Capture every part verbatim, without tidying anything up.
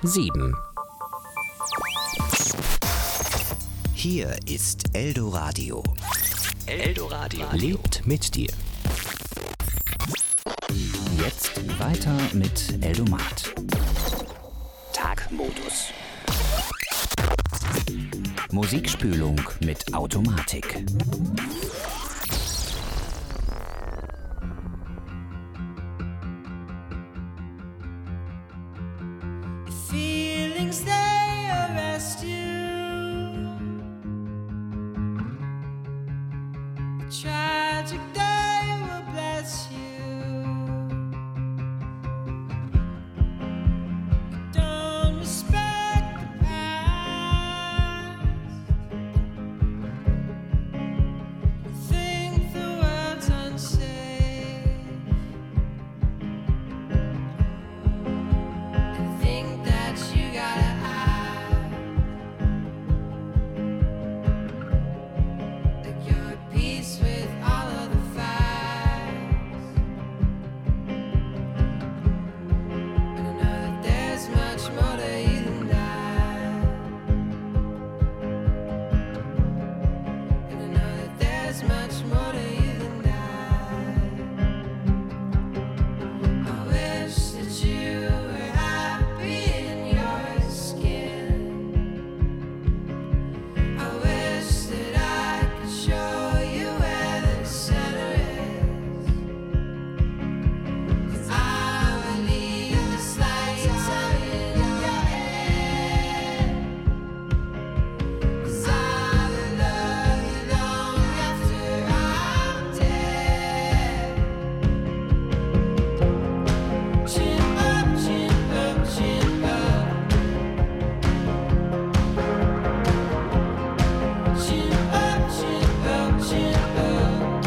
sieben. Hier ist Eldoradio. Eldoradio lebt mit dir. Jetzt weiter mit Eldomat. Tagmodus. Musikspülung mit Automatik. Feelings they arrest you. The tragic day will bless you. You don't respect the past. You think the world's unsafe. And think that you gotta act like you're at peace with all of the facts. And I know that there's much more to you than that. And I know that there's much more to you than that. I wish that you were happy in your skin. I wish that I could show you where the center is. 'Cause I will leave this light on in your head. 'Cause I will love you long after I'm dead. Chin up, chin up, chin up. Chin up, chin up, chin up.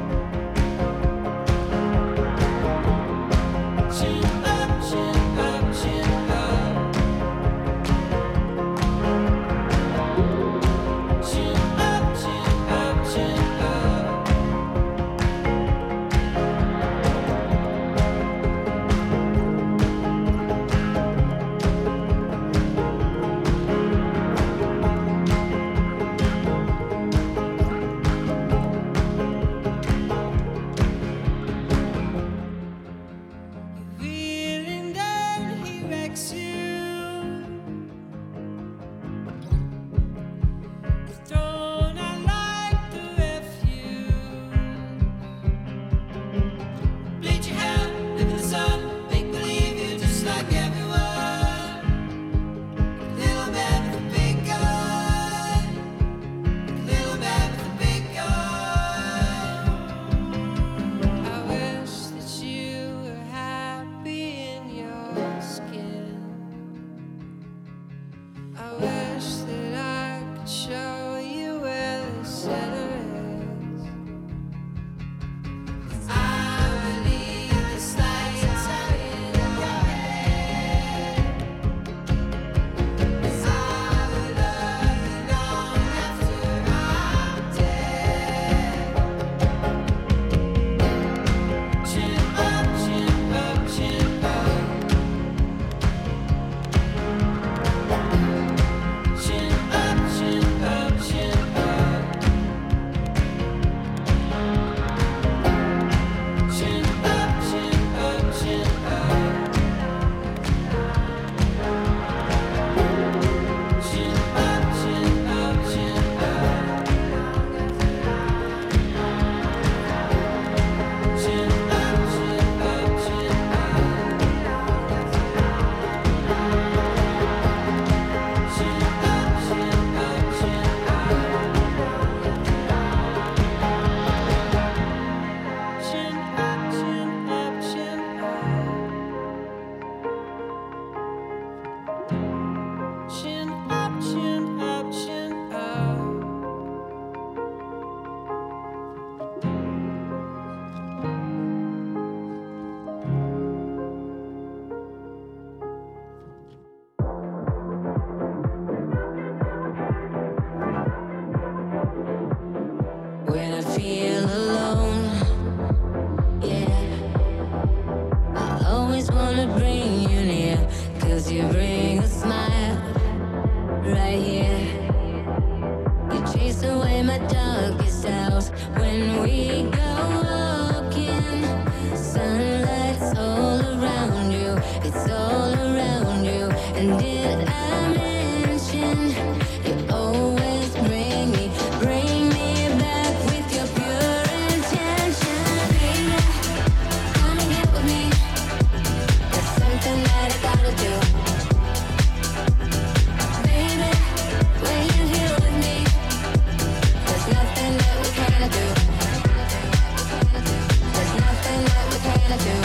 Chin up, chin up, chin up. Chin up, chin up, chin up. Wheeling down, he wrecks you. Thrown out like the refuse. Bleach your hair, live in the sun, make believe you're just like everyone. Little man with a big gun. Little man with a big gun. I wish that you were happy in your skin. I wish that I could show you where the center is. 'Cause I will leave this light on in your head. 'Cause I will love you long after I'm dead. Chin up, chin up, chin up. bring a smile right here. You chase away my darkest hours when we go walking. Sunlight's all around you, it's all around you. And did I mention you always bring me, bring me back with your pure intention? Baby, wanna get with me? There's something that I gotta do. Baby, when you're here with me, there's nothing that we can't do. There's nothing that we can't do.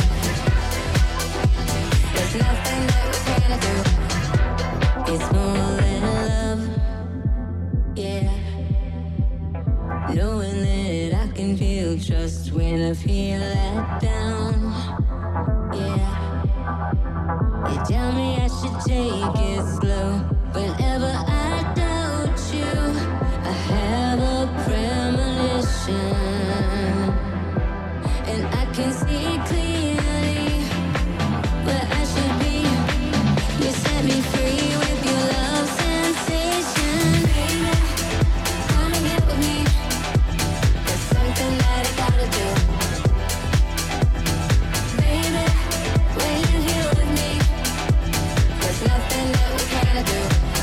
There's nothing that we can't do. It's more than love, yeah. Knowing that I can feel trust when I feel let down, yeah. You tell me I should take it slow whenever I doubt you. I have a premonition, and I can see clearly where I should be. You set me free with your love sensation. Baby, wanna get with me? There's something that I gotta do. Baby, when you're here with me, there's nothing that we can't do.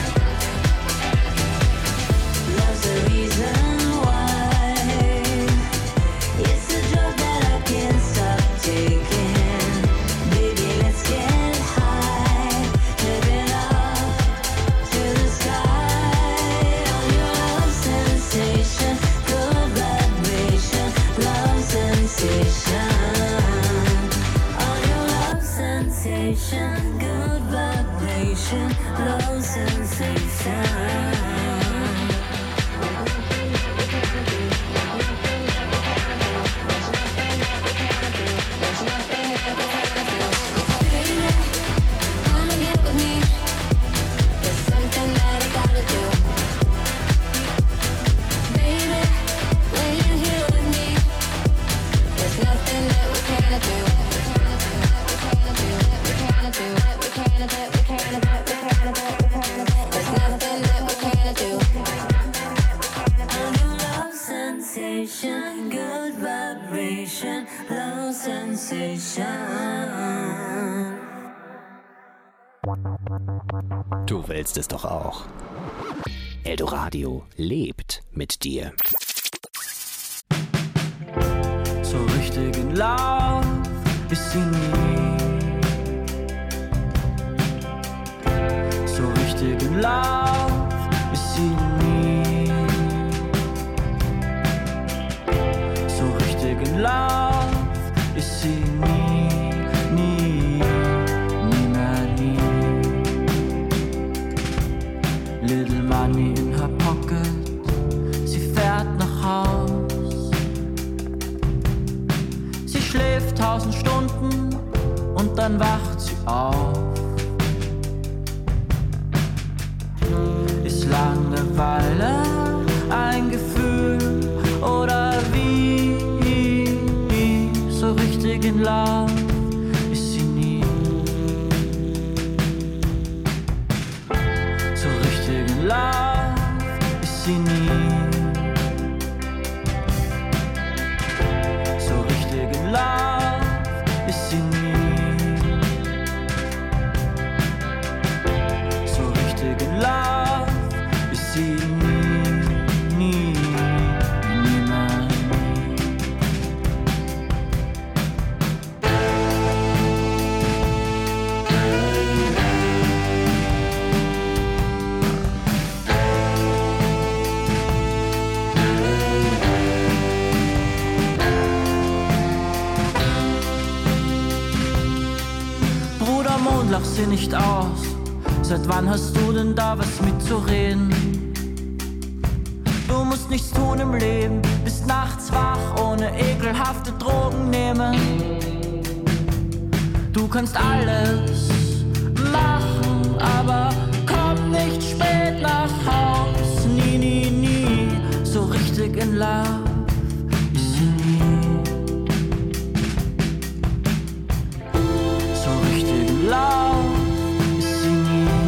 Love's the reason why. It's a drug that I can't stop taking. Baby, let's get high, living up to the sky. On your love sensation, good vibration, love sensation. On your love sensation, good vibration, love sensation. Baby, wanna get with me? There's something that I gotta do. Baby, when you're here with me, there's nothing that we can't do. There's nothing that we can't do. On your love sensation, good vibration, love sensation. Du willst es doch auch. Eldoradio lebt mit dir. So richtig in Love ist sie nie. So richtig in Love ist sie nie. So richtig in Love ist sie nie, nie, nie mehr nie. Little money in her pocket, sie fährt nach Haus. Sie schläft tausend Stunden und dann wacht sie auf. Ist Langeweile ein Gefühl oder wie? So richtig in Love ist sie nie. So richtig in Love ist sie nie. So richtig in Love ist sie nie. So richtig in Love ist sie nie, nie, nie mehr. Bruder Mond, lach sie nicht aus. Seit wann hast du denn da was mitzureden? Du musst nichts tun im Leben, bist nachts wach, ohne ekelhafte Drogen nehmen. Du kannst alles machen, aber komm nicht spät nach Haus. Nie, nie, nie, so richtig in Love ist sie nie. So richtig in Love ist sie nie.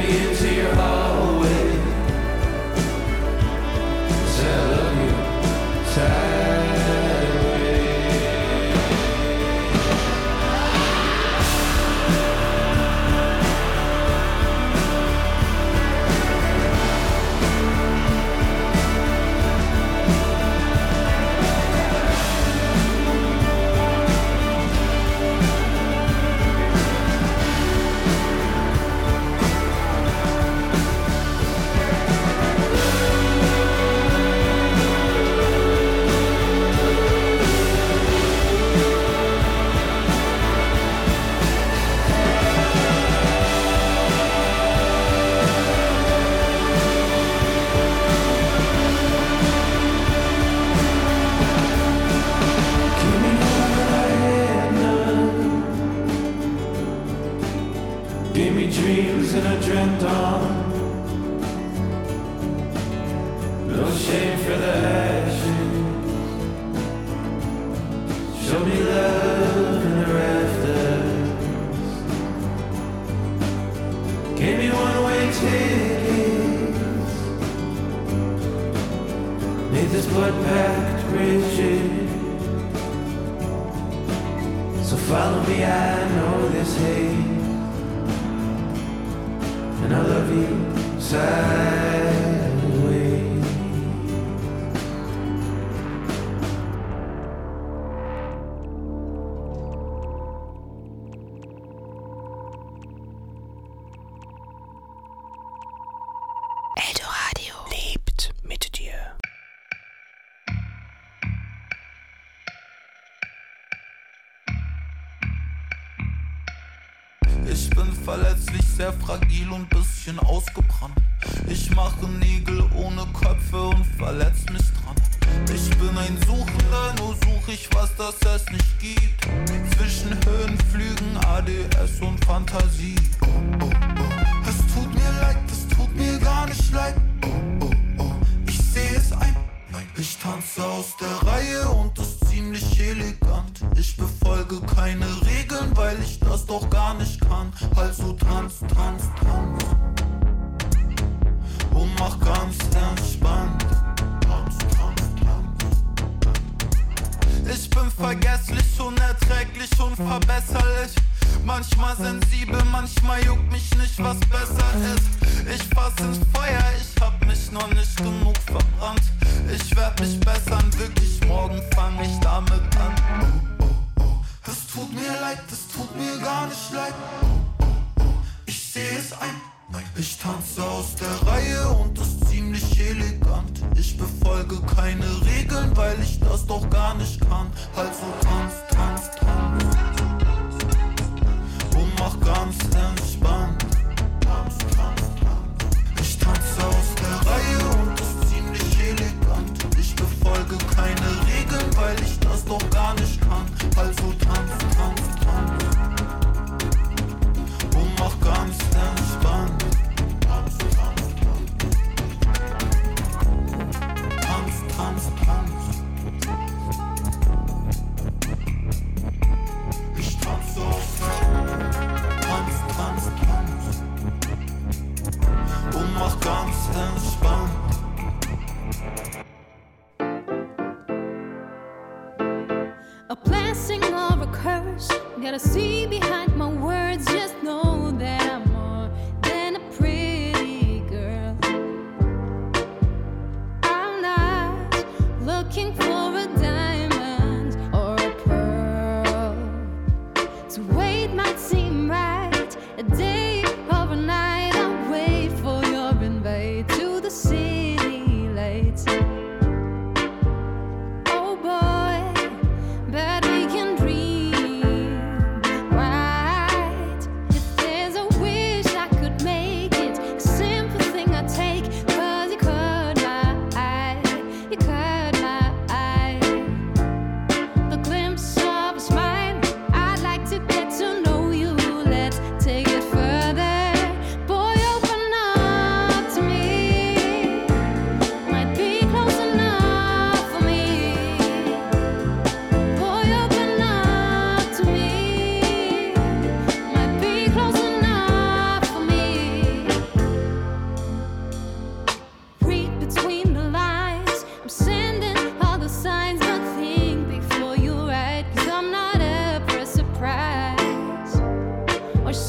me into your hallway. Say I love you sideways. Dreams and I dreamt on. No shame for the ashes. Show me love in the rafters. Gave me one-way tickets. Made this blood-packed bridges. So follow me, I know this hate. And I love you sideways. Eldoradio lebt mit dir. Ich bin verletzlich, sehr fragil und bisschen ausgebrannt. Ich mache Nägel ohne Köpfe und verletz mich dran. Ich bin ein Suchender, nur such ich, was das es nicht gibt. Zwischen Höhenflügen, A D S und Fantasie. Oh, oh, oh. Es tut mir leid, es tut mir gar nicht leid. Oh, oh, oh. Ich sehe es ein. Ich tanze aus der Reihe und ist ziemlich elegant. Ich befolge keine Regeln, weil ich das doch gar nicht kann. Also tanz, tanz, tanz und mach ganz entspannt. Tanz, tanz, tanz. Ich bin vergesslich, unerträglich, unverbesserlich. Manchmal sensibel, manchmal juckt mich nicht, was besser ist. Ich fass ins Feuer, ich hab mich noch nicht genug verbrannt. Ich werd mich bessern, wirklich, morgen fang ich damit an. Oh, oh, oh. Es tut mir leid, es tut mir gar nicht leid. Oh, oh, oh. Ich seh es ein. Ich tanze aus der Reihe und ist ziemlich elegant. Ich befolge keine Regeln, weil ich das doch gar nicht kann. Also tanz, tanz, tanz und mach ganz entspannt. Tanz, tanz, tanz. Ich tanze aus der Reihe und ist ziemlich elegant. Ich befolge keine Regeln, weil ich das doch gar nicht kann. Also tanz, tanz, tanz und mach ganz entspannt. Tanz, tanz, tanz. Tanz, tanz, tanz. Ich tanze aus der Tanz, tanz,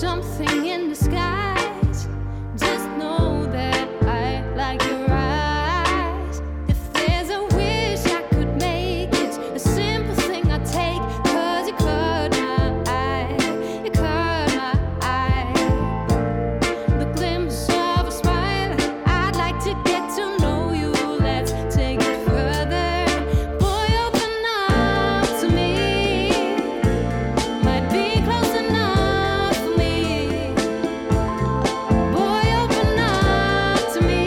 something in disguise. Just know that I like your eyes. If there's a wish I could make, it's a simple thing I take. Cause you caught my eye, you caught my eye. The glimpse of a smile, I'd like to get to know you. Let's take it further. Boy, open up to me. Might be close enough for me. Boy, open up to me.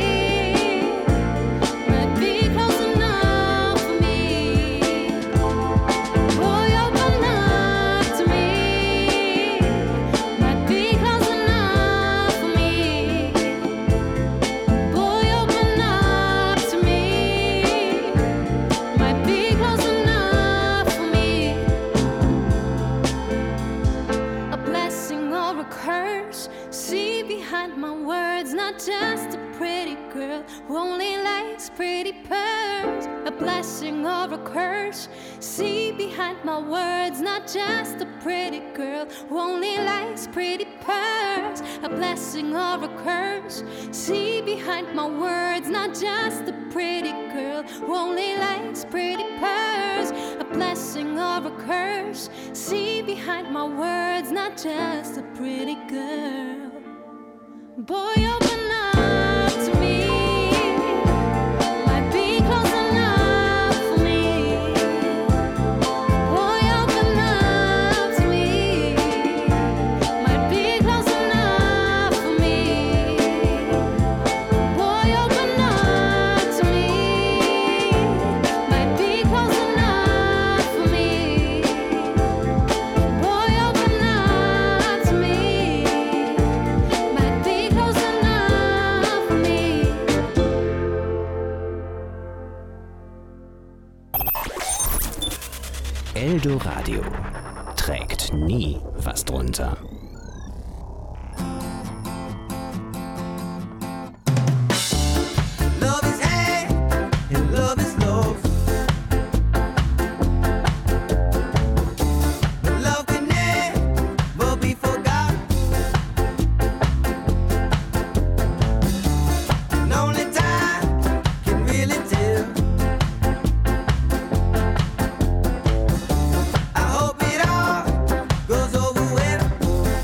Might be close enough for me. Boy, open up to me. Might be close enough for me. Boy, open up to me. Might be close enough for me. A blessing or a curse. See behind my words, not just a pretty girl who only likes pretty pearls. A blessing or a curse. See behind my words, not just a pretty girl who only likes pretty pearls. A blessing or a curse. See behind my words, not just a pretty girl who only likes pretty pearls. A blessing or a curse. See behind my words, not just a pretty girl. Boy, open up to me. Might be close enough for me. Boy, open up to me. Might be close enough for me. Boy, open up to me. Might be close enough for me. Boy, open up to me. Might be close enough for me. Eldoradio trägt nie was drunter. Love is high and love is low. But love can never be forgot. And only time can really tell. I hope it all goes over well.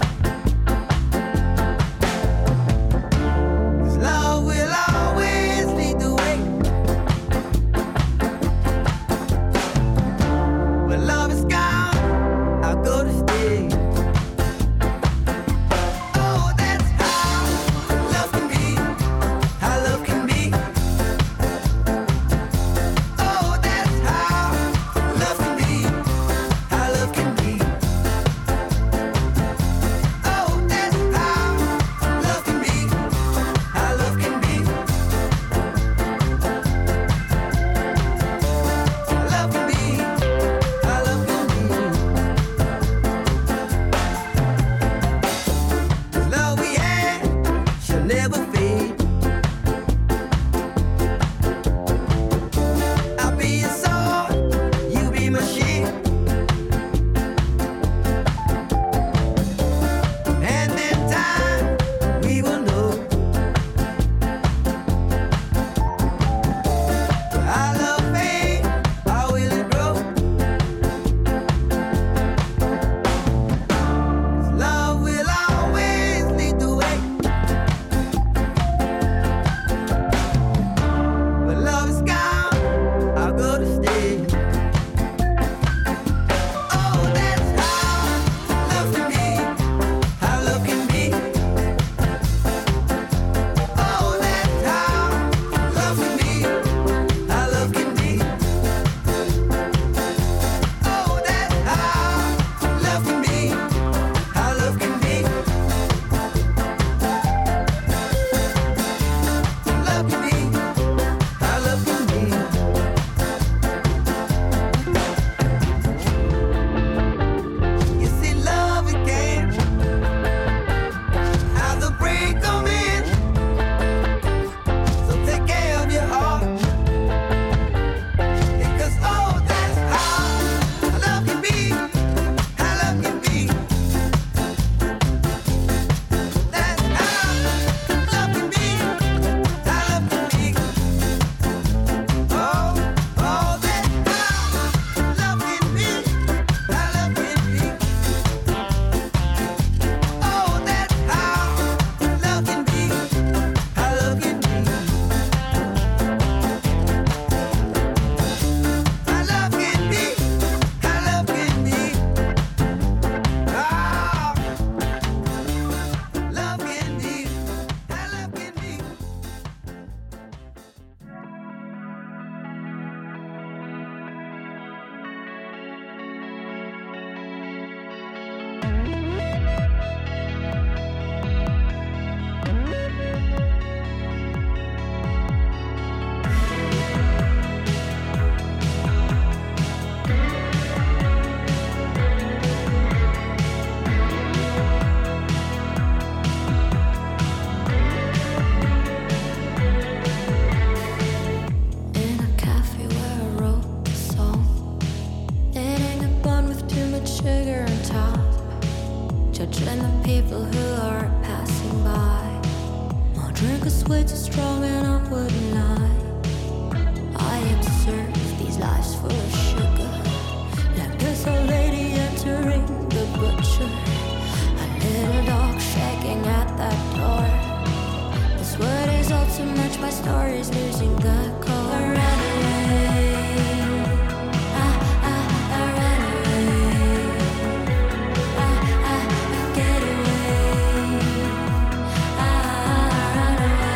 is way too strong and I wouldn't lie. I observe these lives full of sugar, like this old lady entering the butcher. A little dog shaking at that door. This world is all too much, my story's losing the core. I ran away, I, I, I ran away, I, I, I get away, I, I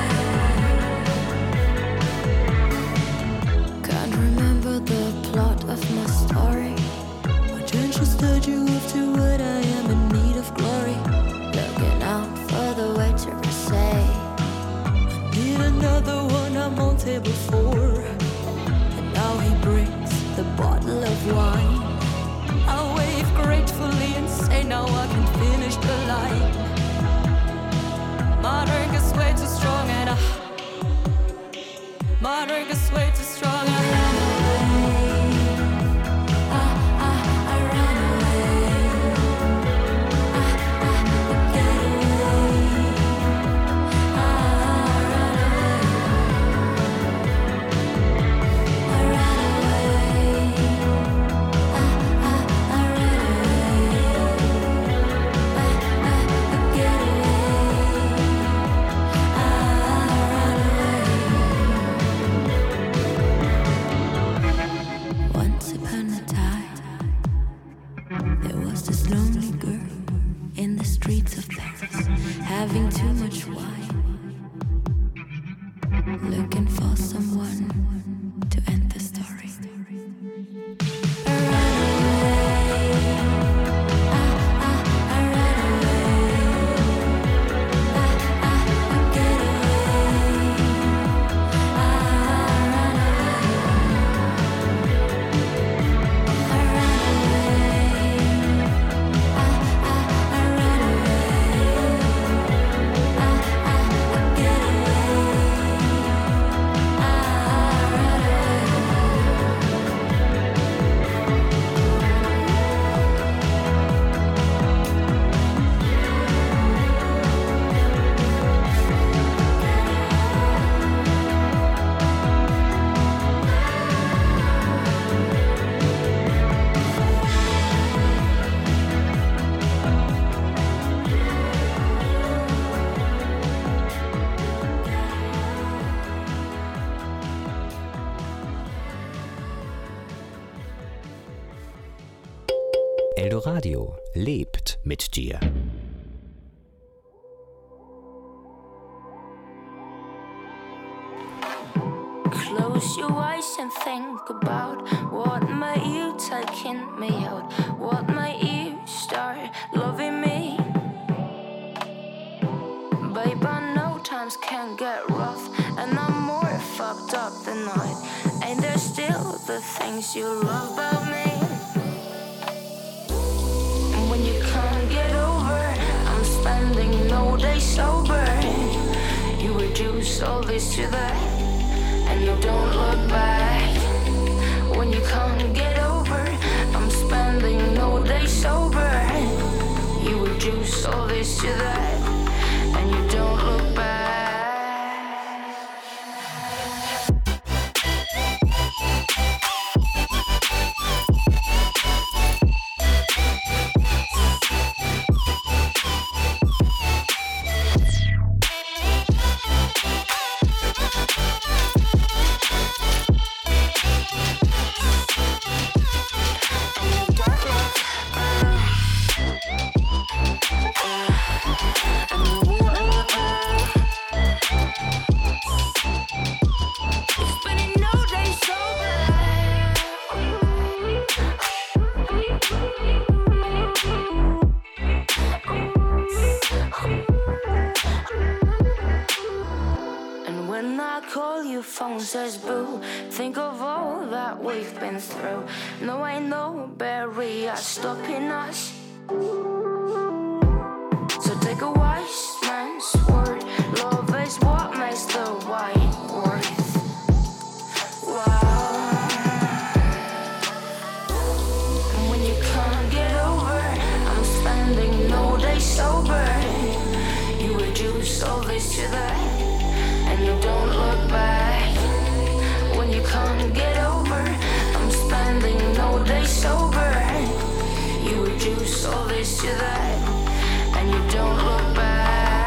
run away. Can't remember the plot of my story. My change instead you off to what I am in need of glory. Looking out for the waiter to say, I need another one, I'm on table four. And now he brings the bottle of wine. I wave gratefully and say now I can finish the line. My drink is way too strong and I My drink is way too strong and I ran away. I, I, I ran away. I, I, I get away. I, I ran away. I ran away. I, I, I ran away. I, I, I get away. I, I ran away. Once upon a time, there was this lonely girl in the streets of Paris, having too much wine, looking for someone to end the story. I ran away. I, I, I ran away. I, I, I get away. I, I ran away. I ran away. I, I, I ran away. I, I, I get away. I, I ran Eldoradio lebt mit dir. Close your eyes and think about what made you taking me out, what made you start loving me. Babe, I know times can get rough, and I'm more fucked up than not. Ain't there still the things you love about me? And when you can't get over, I'm spending no day sober. You reduce all this to that, and you don't look back. When you can't get over, I'm spending no day sober. You reduce all this to that, and you don't look back. Phone says boo, think of all that we've been through. No, ain't no barrier stopping us. So take a wise man's word, love is what makes the white worth. Wow. And when you can't get over, I'm spending no day sober. You reduce all this to that, and you don't look back. When you can't get over, I'm spending no day sober. You reduce all this to that, and you don't look back.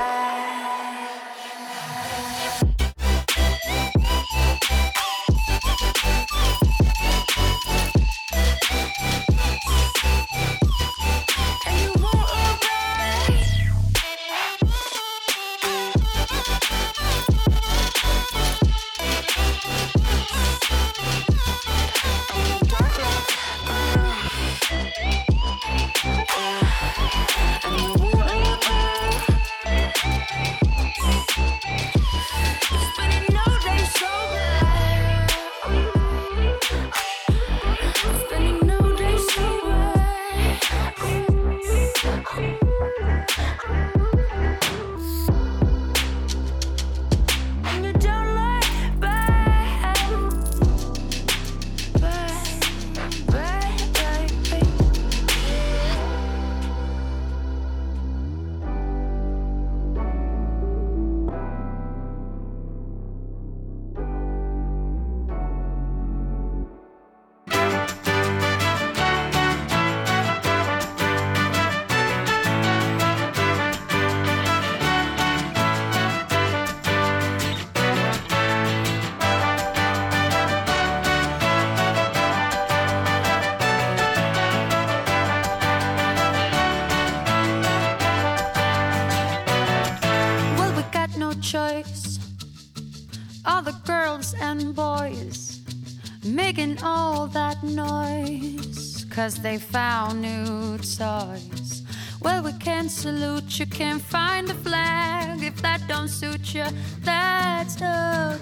Choice. All the girls and boys making all that noise 'cause they found new toys. Well, we can salute you, can't find a flag. If that don't suit you, that's the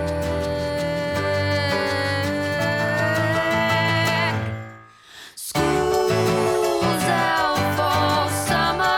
drag. School's out for summer.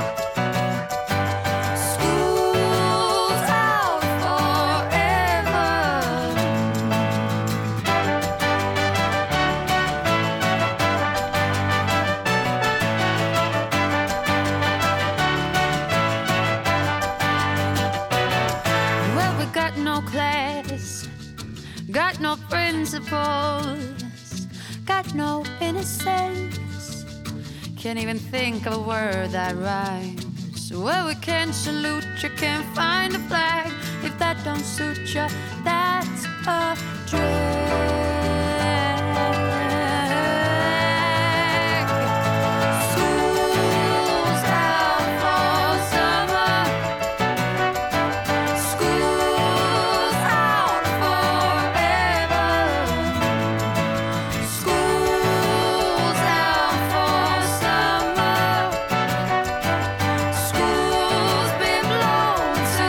Got no principles, got no innocence. Can't even think of a word that rhymes. Well, we can salute you, can't find a flag. If that don't suit you, that's a drag. School's out for summer. School's out forever. School's out for summer. School's been blown to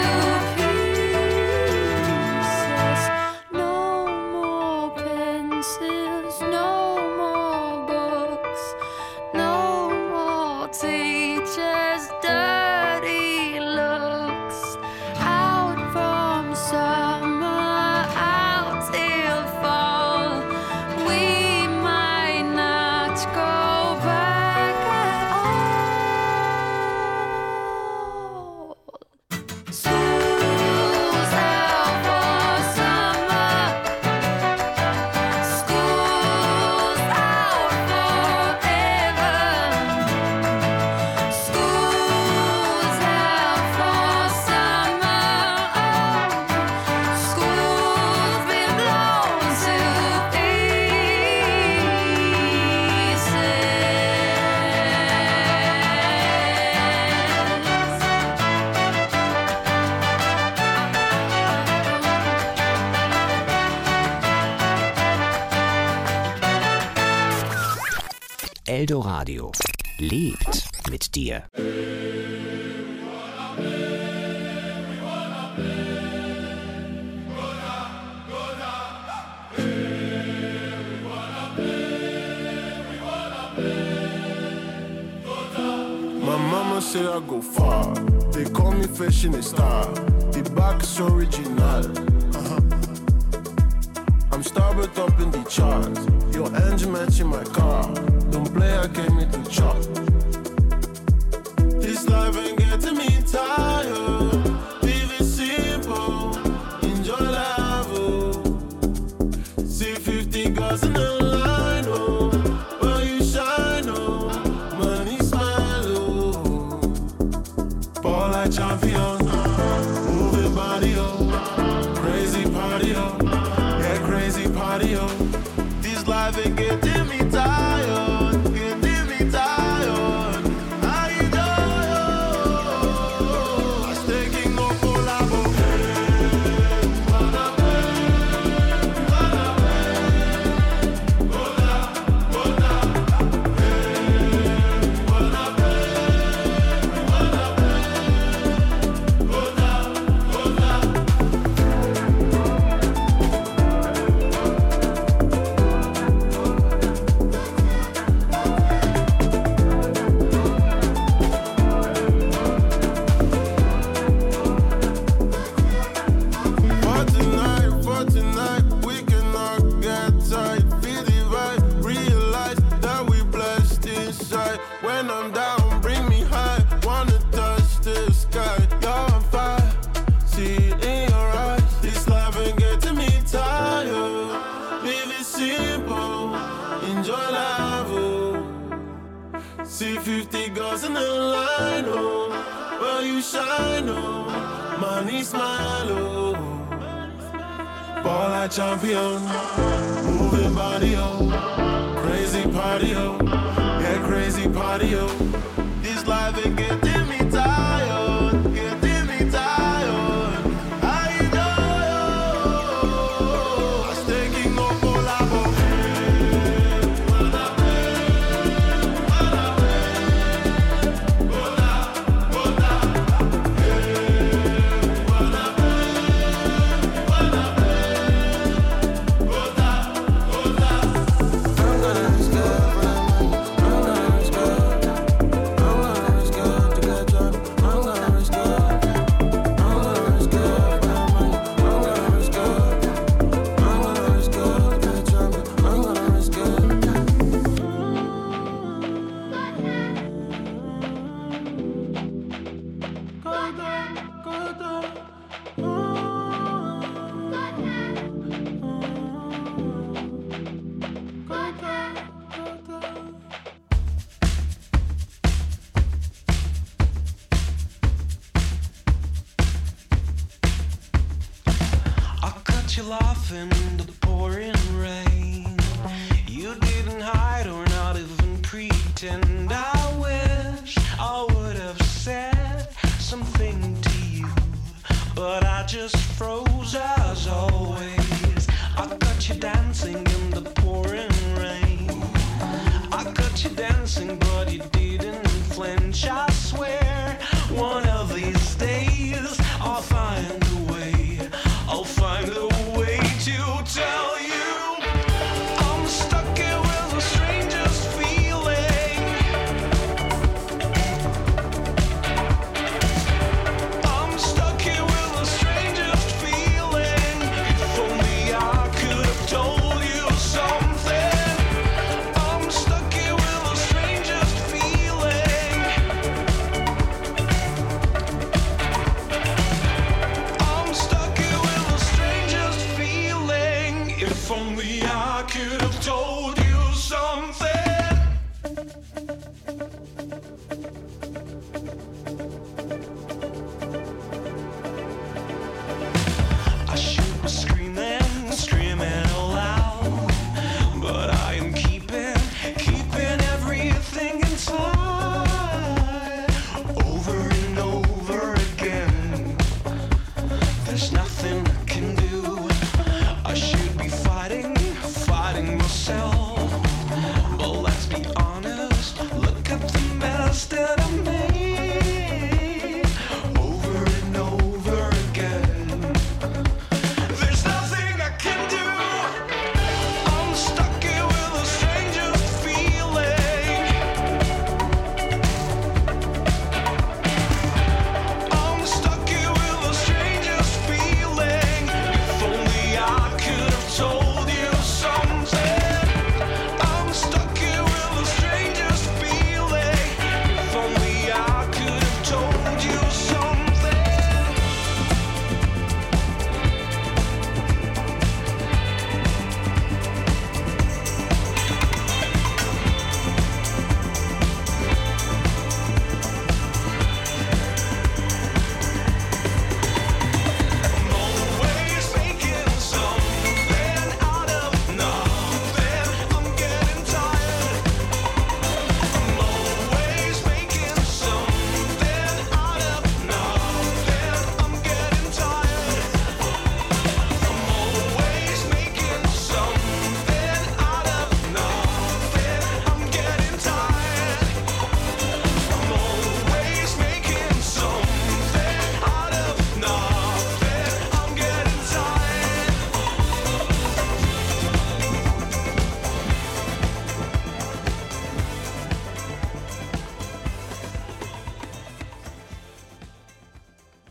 pieces. No more pencils, no more books, no more teachers' dirty looks. Out from summer, out till fall. We might not go back at all. School's out for summer. School's out forever. School's out for summer. School's been blown to Eldoradio lebt mit dir. My mama say I go far. They call me fashion star. The back is original. Uh-huh. I'm started up in the charts. Your engine matching my car. Don't play, I came here to chop. This life ain't getting me tired. Live it simple. ball like champion. Moving body, oh, crazy party, oh, yeah, crazy party, oh. This life ain't getting me tired, getting me tired. I know I'm taking no collabo. fifty girls in the line, oh, well you shine, oh, money smile, oh, ball like champion, moving body, oh, crazy party, oh, yeah, crazy party, oh, this life ain't getting me tired, getting me tired, I know, I'm taking no collabo. You laughing in the pouring rain. You didn't hide or not even pretend. I wish I would have said something to you, but I just froze as always. I got you dancing in the pouring rain. I got you dancing, but you didn't flinch. I swear, one of these days I'll find a way. I'll find a way to tell you I'm stuck here with the strangest feeling. I'm stuck here with the strangest feeling. If only I could have told you something. I'm stuck here with the strangest feeling.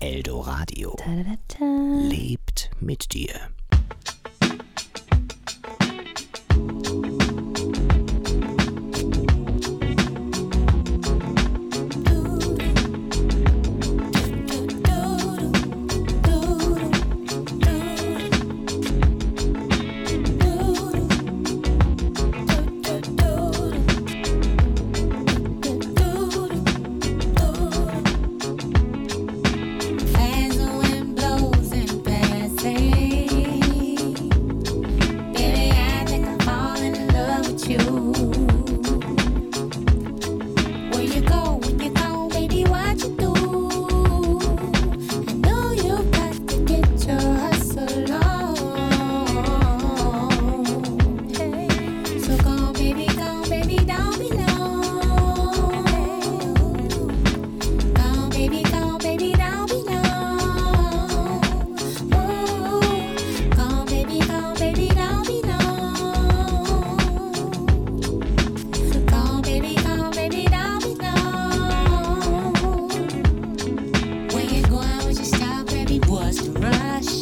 Eldoradio Ta-da-da-ta. lebt mit dir. As the wind blows and passes, baby, I think I'm falling in love with you. Where you go, when you go, baby, what you do? I know you got to get your hustle on. So go, baby, go, baby, don't be long. Go, baby, go, baby, don't be long. Ooh, go, baby, go, baby, don't be long. So go, baby, go, baby, don't be long. Where you going with your style, baby? What's the rush?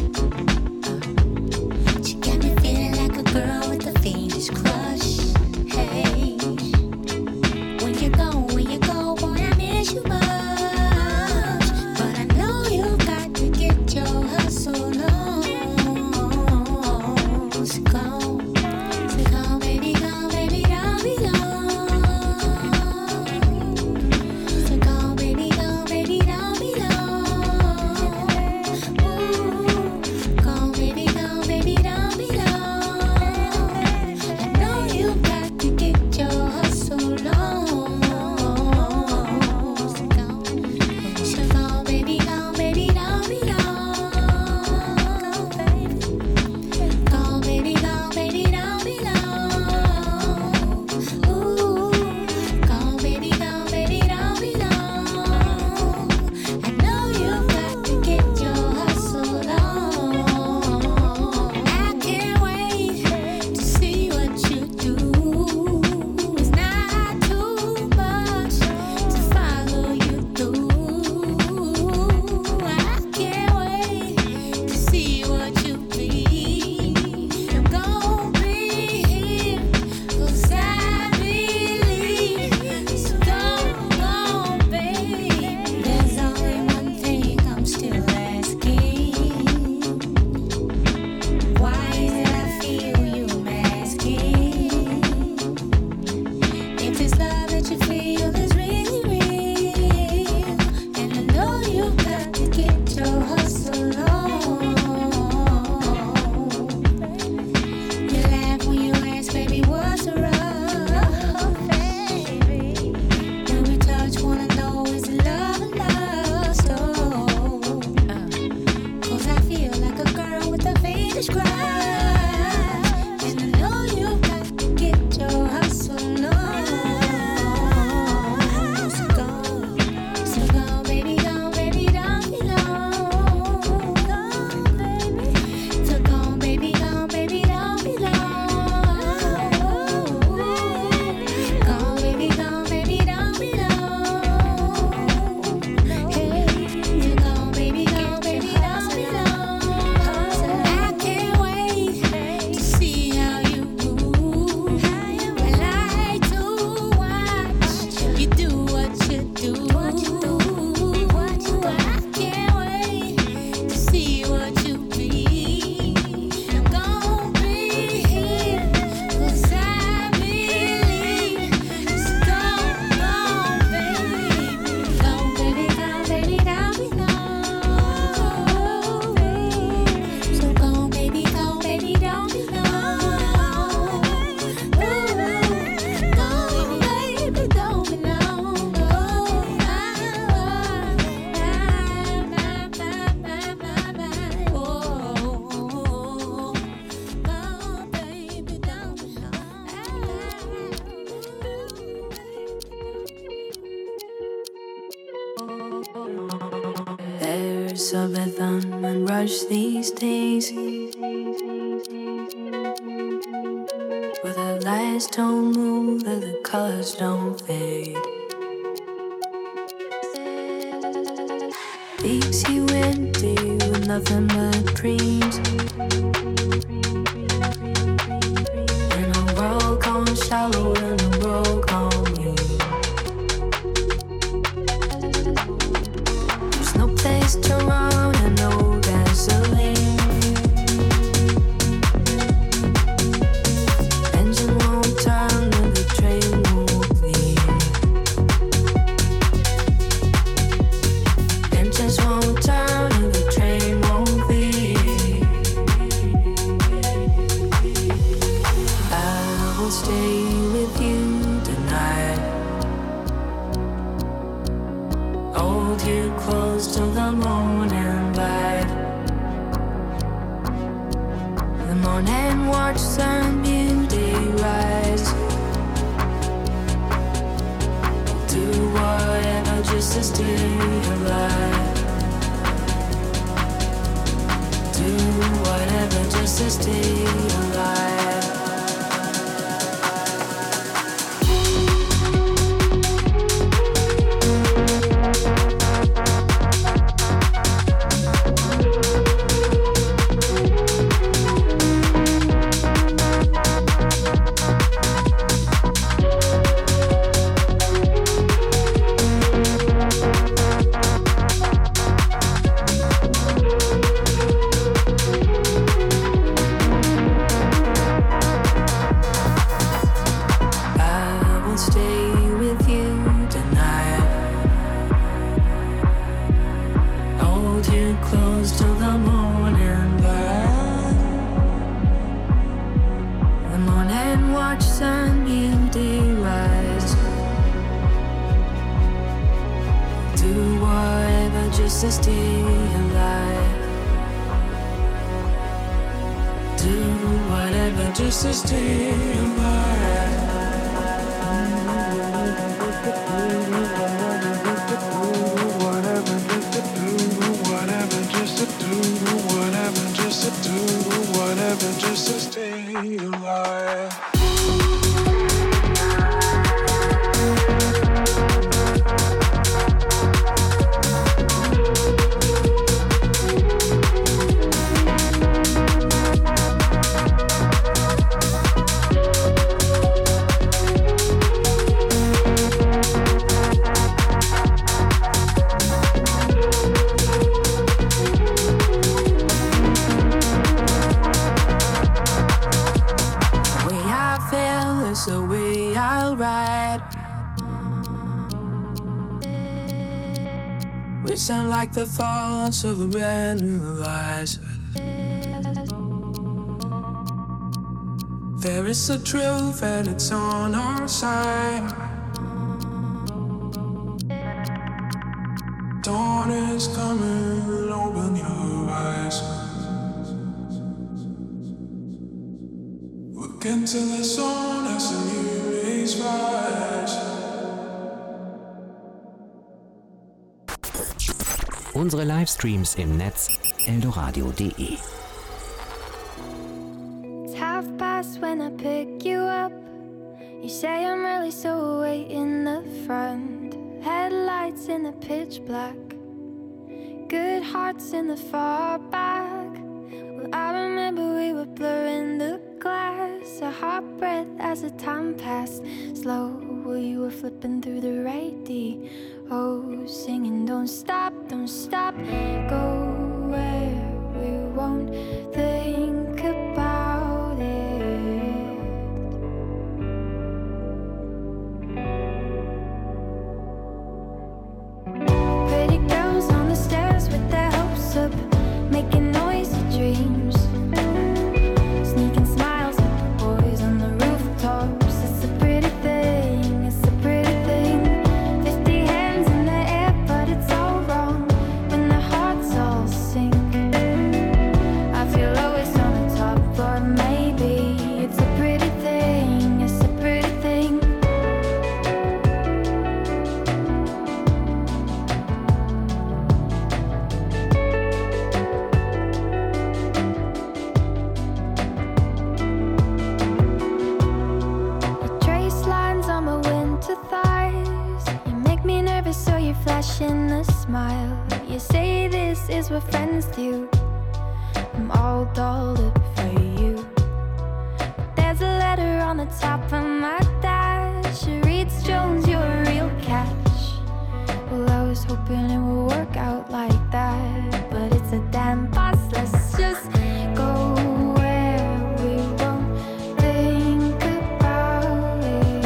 Uh, you got me feeling like a girl with the faintest crush. Hey, when you go, when you go, boy, I miss you much. But I know you got to get your hustle on. So go, so go, baby, go, baby, don't be long. So go, baby, go, baby, don't be long. Ooh, go, baby, go, baby, don't be long. I know you got to get your hustle on. So go, so go, baby, go, baby, don't be long. Go, baby, go, baby, don't be long. Ooh, go, baby, go, baby, don't be long. I know you got to get your hustle on. I can't wait to see what you do. It's not too much to follow you through. I can't wait to see what you be. I'm gon' be here 'cause I believe. So don't go, baby. There's only one thing I'm still asking. Why is it I feel you masking? If this love that you feel is really real, and I know you got to get your hustle on. You laugh when you ask, baby, what's the rush? When we touch, wanna know is it love or lust? Oh, 'cause I feel like a girl with a faintest crush, and I know you got to get your hustle on. So go, so go, baby, go, baby, don't be long. So go, baby, go, baby, don't be long. Go, baby, go, baby, don't be long. Hey, you go, baby, go, baby, don't be long. I can't wait to see how you move. I like to watch you do what you do. I can't wait to see what you be. I'm gon' be here 'cause I believe. So go, go, baby. Go, baby, go, baby, don't be long. So go, baby, go, baby, don't be long. Ooh, go, baby, don't be long. There's a rhythm and rush these days, where the lights don't move and the colors don't fade. Easy windy with nothing but dreams. In a world gone shallow, in a world gone mean. There's no place to run and no gasoline. Engine won't turn and the train won't leave. Engines won't turn and the train won't leave. I will stay with you tonight. Hold you close till the morning light. The morning watch sun beauty rise. Do whatever just to stay alive. Do whatever just to stay alive. I will stay with you tonight. Hold you close till the morning light. The morning watch sun beauty rise. Do whatever just to stay alive. Do whatever just to stay alive. Whatever just to do, whatever just to do, whatever just to stay alive. The way I feel is the way I'll ride. We sound like the thoughts of a brand new horizon. There is a truth and it's on our side. Dawn is coming, open your eyes. Look into the sun as the new days rise. Unsere Livestreams im Netz eldoradio punkt de. It's half past when I pick you up. You say I'm really so way in the front. Headlights in the pitch black. Good hearts in the far back. Well, I remember we were blurring the glass. A hot breath as the time passed. Slow, well, you were flipping through the radio. Singing, don't stop, don't stop. Go where we won't think about it. Pretty girls on the stairs with their hopes up, making noisy dreams. Sneaking smiles at the boys on the rooftops. It's a pretty thing, it's a pretty thing. Fifty hands in the air, but it's all wrong when the hearts all sink. I this is what friends do. I'm all dolled up for you. There's a letter on the top of my dash. It reads, Jones, you're a real catch. Well, I was hoping it would work out like that, but it's a damn bust. Let's just go where we won't think about it.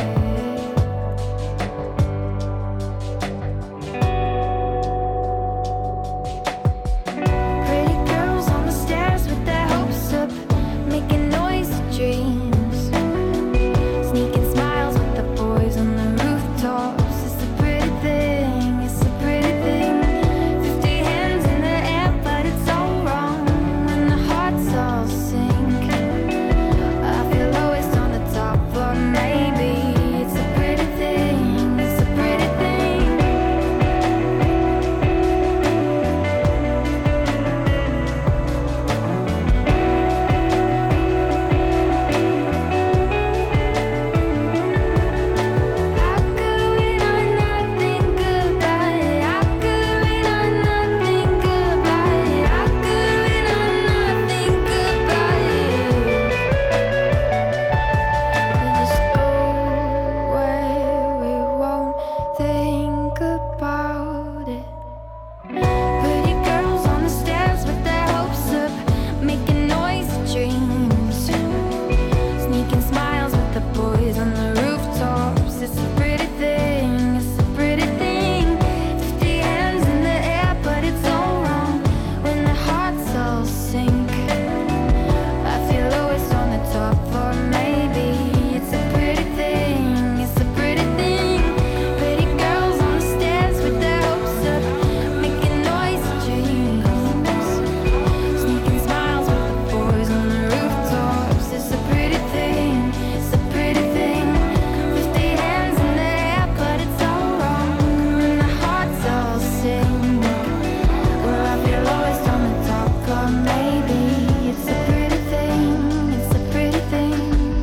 Pretty girls on the stairs with their hopes up, making noisy dreams, sneaking smiles with the boys on the rooftops. It's a pretty thing, it's a pretty thing. Fifty hands in the air, but it's all wrong when the hearts all sink. I feel lowest on the top floor, maybe. It's a pretty thing, it's a pretty thing. How could we not not think about it? How could we not not think about it? How could we not not think about it? We'll just go where we won't think about it. Pretty girls on the stairs with their hopes up, making noisy dreams, sneaking smiles with the boys on the rooftops. It's a pretty thing, it's a pretty thing. Fifty hands in the air, but it's all wrong when the hearts all sink. I feel lowest on the top floor, maybe. It's a pretty thing, it's a pretty thing. Pretty girls on the stairs with their hopes up, making noisy dreams, sneaking smiles with the boys on the rooftops. It's a pretty thing, it's a pretty thing. Fifty hands in the air, but it's all wrong when the hearts all sing. Well, I feel lowest on the top floor, maybe. It's a pretty thing, it's a pretty thing.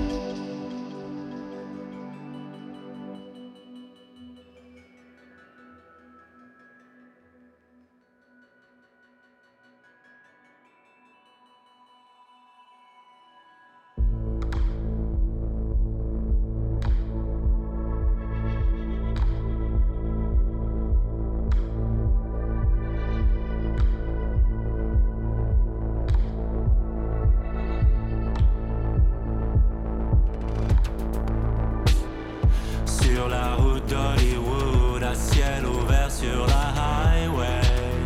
Sur la route d'Hollywood, à ciel ouvert sur la highway.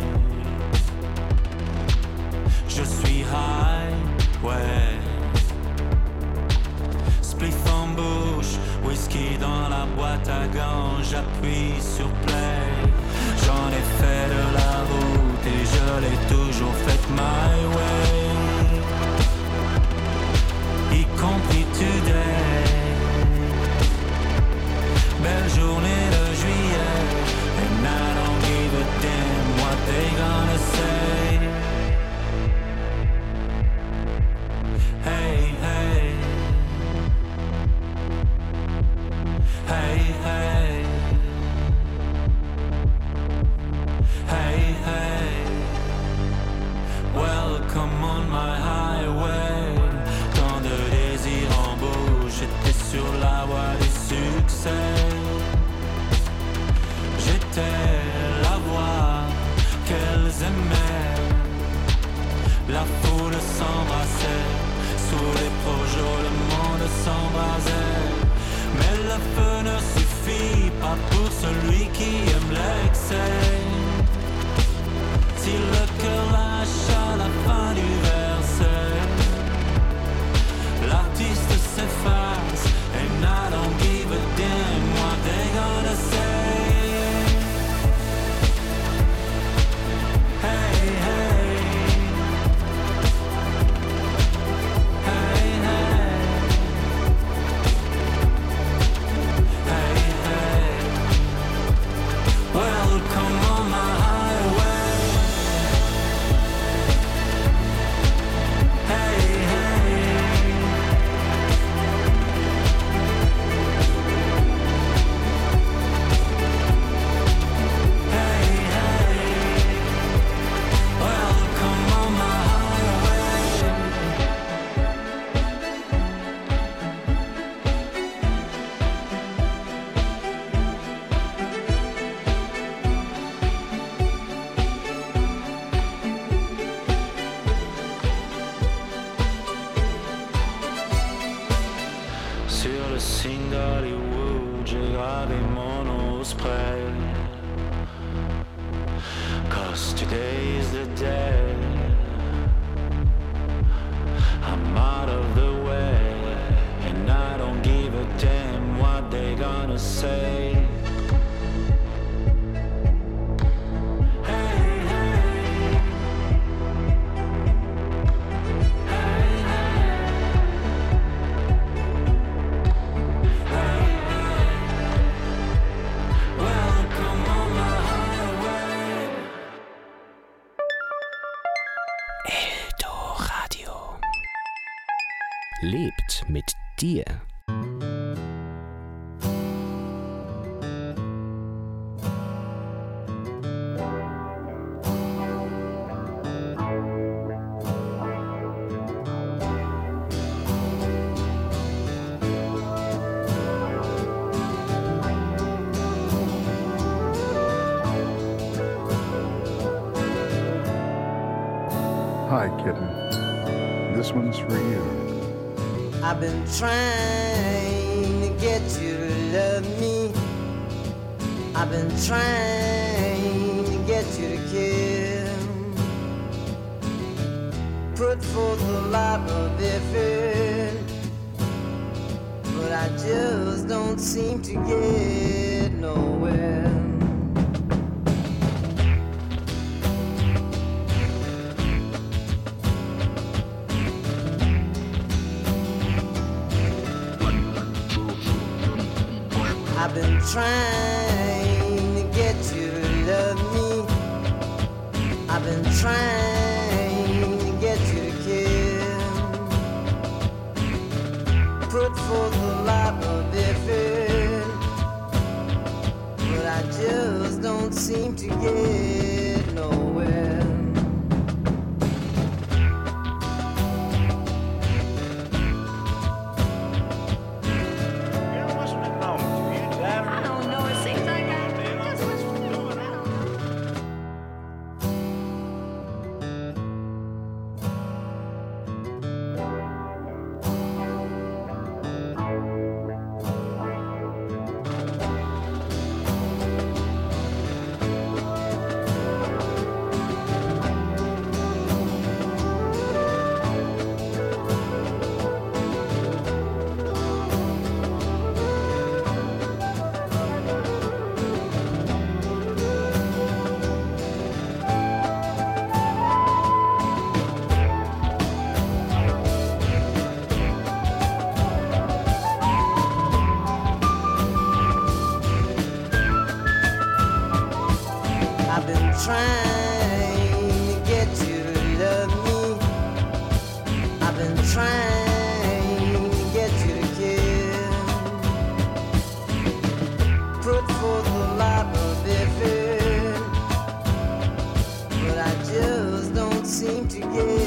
Je suis highway. Spliff en bouche, whisky dans la boîte à gants, j'appuie sur play. J'en ai fait de la route et je l'ai toujours faite my way. Y compris today. Belle journée de juillet, and I don't give a damn what they gonna say. Hey, hey. Hey, hey. Hey, hey. Welcome on my highway. Tant de désirs en bouche, j'étais sur la voie du succès. J'étais la voix qu'elles aimaient. La foule s'embrassait, sous les projets le monde s'embrasait. Mais le feu ne suffit pas pour celui qui aime l'excès. Si le cœur lâche à la fin du verset, l'artiste s'efface, and I don't give a damn what they gonna say. Hey, hey. Hey, hey. Hey, hey. Welcome on my Eldoradio. Lebt mit dir. Hi, kitten. This one's for you. I've been trying to get you to love me. I've been trying to get you to kill. Put forth a lot of effort, but I just don't seem to get nowhere. I've been trying to get you to love me. I've been trying to get you to kill. Put forth a lot of effort, but I just don't seem to get nowhere. Trying to get you to love me. I've been trying to get you to kill. Put forth a lot of effort, but I just don't seem to get